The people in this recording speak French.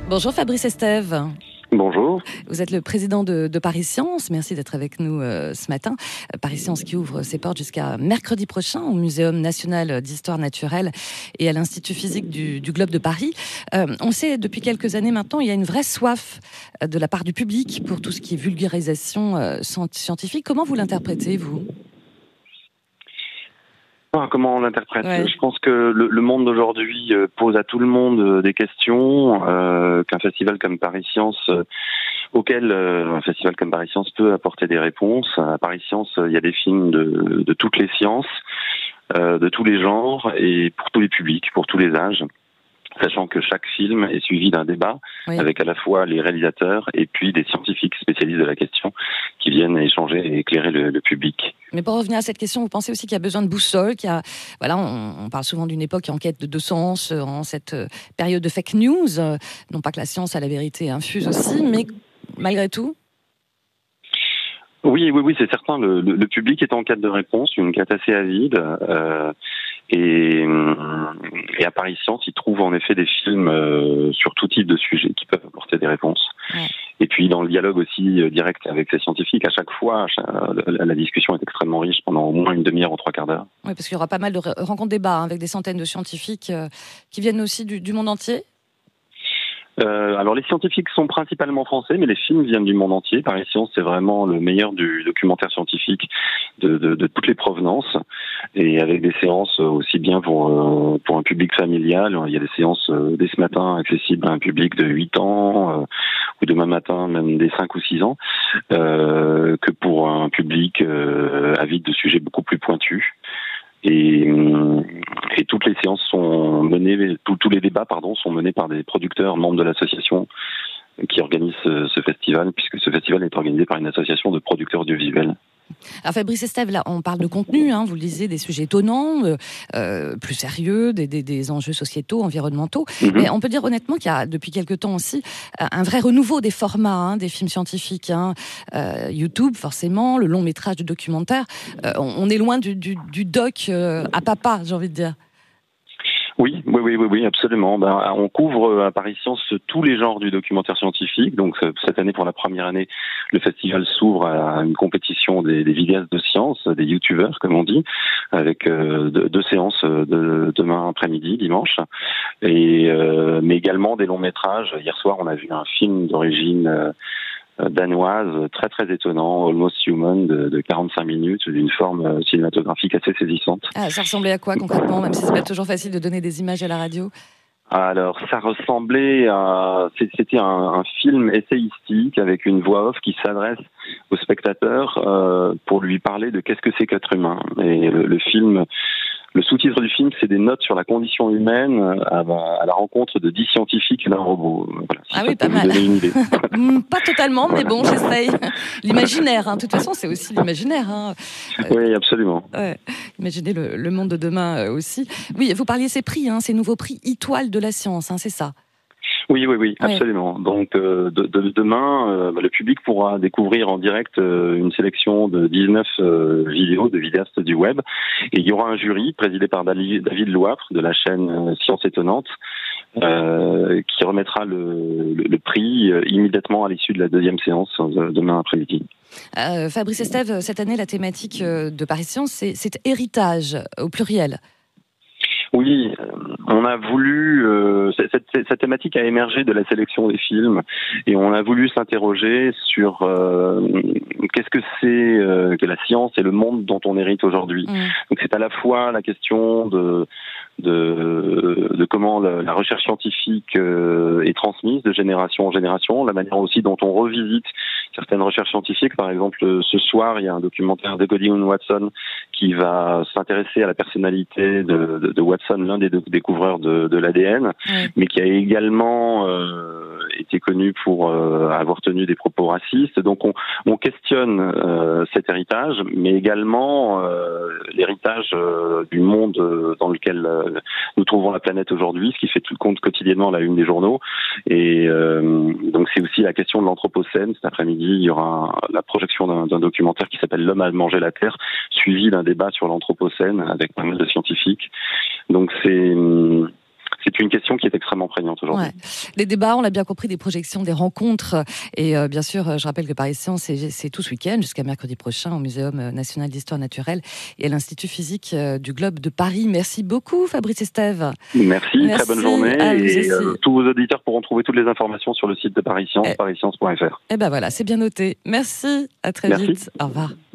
Bonjour Fabrice Estève. Bonjour. Vous êtes le président de Paris Science. Merci d'être avec nous ce matin. Paris Science qui ouvre ses portes jusqu'à mercredi prochain au Muséum national d'histoire naturelle et à l'Institut physique du Globe de Paris. On sait depuis quelques années maintenant, il y a une vraie soif de la part du public pour tout ce qui est vulgarisation scientifique. Comment vous l'interprétez, vous ? Comment on l'interprète ? Ouais. Je pense que le monde d'aujourd'hui pose à tout le monde des questions qu'un festival comme Paris Science, auquel un festival comme Paris Science peut apporter des réponses. À Paris Science, il y a des films de toutes les sciences, de tous les genres et pour tous les publics, pour tous les âges. Sachant que chaque film est suivi d'un débat avec à la fois les réalisateurs et puis des scientifiques spécialistes de la question qui viennent échanger et éclairer le public. Mais pour revenir à cette question, vous pensez aussi qu'il y a besoin de boussole, on parle souvent d'une époque en quête de sens, en cette période de fake news, non pas que la science a la vérité infuse aussi, mais malgré tout. Oui, c'est certain. Le public est en quête de réponse, une quête assez avide. Et à Paris Science, ils trouvent en effet des films sur tout type de sujets qui peuvent apporter des réponses. Ouais. Et puis dans le dialogue aussi direct avec ces scientifiques, à chaque fois, la discussion est extrêmement riche pendant au moins une demi-heure ou 3/4 d'heure. Oui, parce qu'il y aura pas mal de rencontres débats avec des centaines de scientifiques qui viennent aussi du monde entier. Alors les scientifiques sont principalement français, mais les films viennent du monde entier. Paris Science, c'est vraiment le meilleur du documentaire scientifique de toutes les provenances, et avec des séances aussi bien pour un public familial. Il y a des séances dès ce matin accessibles à un public de 8 ans, ou demain matin même des 5 ou 6 ans, que pour un public avide de sujets beaucoup plus pointus. Et toutes les séances sont menées, tous les débats sont menés par des producteurs membres de l'association qui organise ce festival, puisque ce festival est organisé par une association de producteurs audiovisuels. Alors Fabrice Estève, là, on parle de contenu, vous le disiez, des sujets étonnants, plus sérieux, des enjeux sociétaux, environnementaux. Mais on peut dire honnêtement qu'il y a depuis quelque temps aussi un vrai renouveau des formats, des films scientifiques. YouTube, forcément, le long métrage, du documentaire. On est loin du doc à papa, j'ai envie de dire. Oui, absolument. On couvre à Paris Science tous les genres du documentaire scientifique. Donc cette année, pour la première année, le festival s'ouvre à une compétition des vidéastes de science, des youtubeurs comme on dit, avec deux séances de demain après-midi, dimanche, mais également des longs métrages. Hier soir, on a vu un film d'origine danoise, très très étonnant, Almost Human, de 45 minutes, d'une forme cinématographique assez saisissante. Ça ressemblait à quoi concrètement, même si c'est pas toujours facile de donner des images à la radio? Alors, ça ressemblait à... C'était un film essayistique avec une voix off qui s'adresse au spectateur pour lui parler de qu'est-ce que c'est qu'être humain. Et le sous-titre du film, c'est des notes sur la condition humaine à la rencontre de 10 scientifiques et d'un robot. Voilà, oui, pas mal. Pas totalement, mais bon, j'essaye. L'imaginaire, de toute façon, c'est aussi l'imaginaire. Oui, absolument. Imaginez le monde de demain aussi. Oui, vous parliez ces prix, ces nouveaux prix étoiles de la science, c'est ça? Oui, absolument. Donc demain, le public pourra découvrir en direct une sélection de 19 vidéos de vidéastes du web. Et il y aura un jury présidé par David Loafre de la chaîne Science Étonnante qui remettra le prix immédiatement à l'issue de la deuxième séance demain après-midi. Fabrice Estève, cette année, la thématique de Paris Science, c'est héritage au pluriel. Oui, on a voulu... cette thématique a émergé de la sélection des films et on a voulu s'interroger sur qu'est-ce que c'est que la science et le monde dont on hérite aujourd'hui. Donc c'est à la fois la question de comment la recherche scientifique est transmise de génération en génération, la manière aussi dont on revisite certaines recherches scientifiques. Par exemple, ce soir, il y a un documentaire de Godwin Watson qui va s'intéresser à la personnalité de Watson, l'un des découvreurs de l'ADN, mais qui a également été connu pour avoir tenu des propos racistes. Donc on questionne cet héritage, mais également l'héritage du monde dans lequel nous trouvons la planète aujourd'hui, ce qui fait tout le compte quotidiennement à la une des journaux. Et donc c'est aussi la question de l'anthropocène. Cet après-midi, il y aura la projection d'un documentaire qui s'appelle L'homme a mangé la Terre, suivi d'un débat sur l'anthropocène avec pas mal de scientifiques. Donc c'est c'est une question qui est extrêmement prégnante aujourd'hui. Ouais. Les débats, on l'a bien compris, des projections, des rencontres. Et bien sûr, je rappelle que Paris Science, c'est tout ce week-end, jusqu'à mercredi prochain, au Muséum national d'histoire naturelle et à l'Institut physique du Globe de Paris. Merci beaucoup, Fabrice Estève. Merci, très bonne journée. Et tous vos auditeurs pourront trouver toutes les informations sur le site de Paris Science, pariscience.fr. Et ben voilà, c'est bien noté. Merci, à très vite. Au revoir.